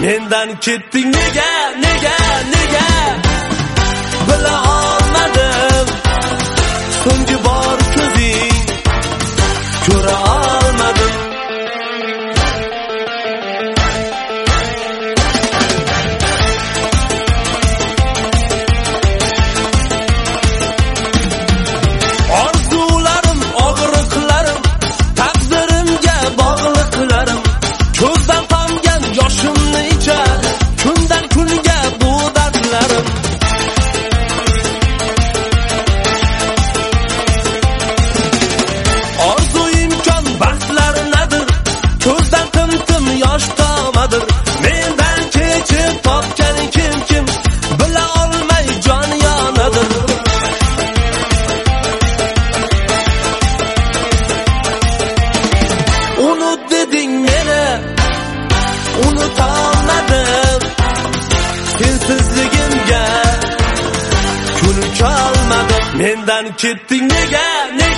mendan ketding nega bila olmadim so'nggi bor ko'zing ko'ra olmadim. Orzularim, og'riqlarim, taqdirimga bog'liqlarim ko'zdan tomgan yoshimni ichar kundan kunga bu dardlarim. Orzu imkon baxtlar nadir ko'zdan tim yosh tomadir. Mendan kechib topgan kim bila olmay jon yonadir. Unut deding meni unutolmadim sensizligimga ko'nik olmadim. Mendan ketding nega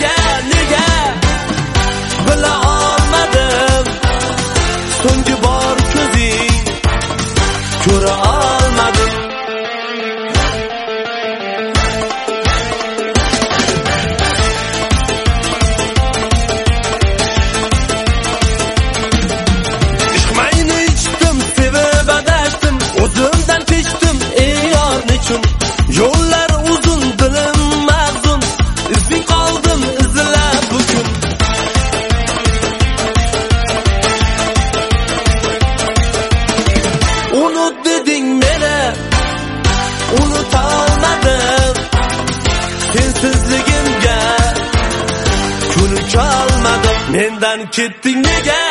bila olmadim so'nggi bor ko'zing ko'ra olmadim. Ishqmayni ichdim, sevib adashdim, o'zimdan kechdim ey yor nechun. Yo'llar uzun, dilim mahzun, izing qoldim izlab bugun. Unut deding meni unutolmadim sensizligimga ko'nik olmadim. Mendan ketding nega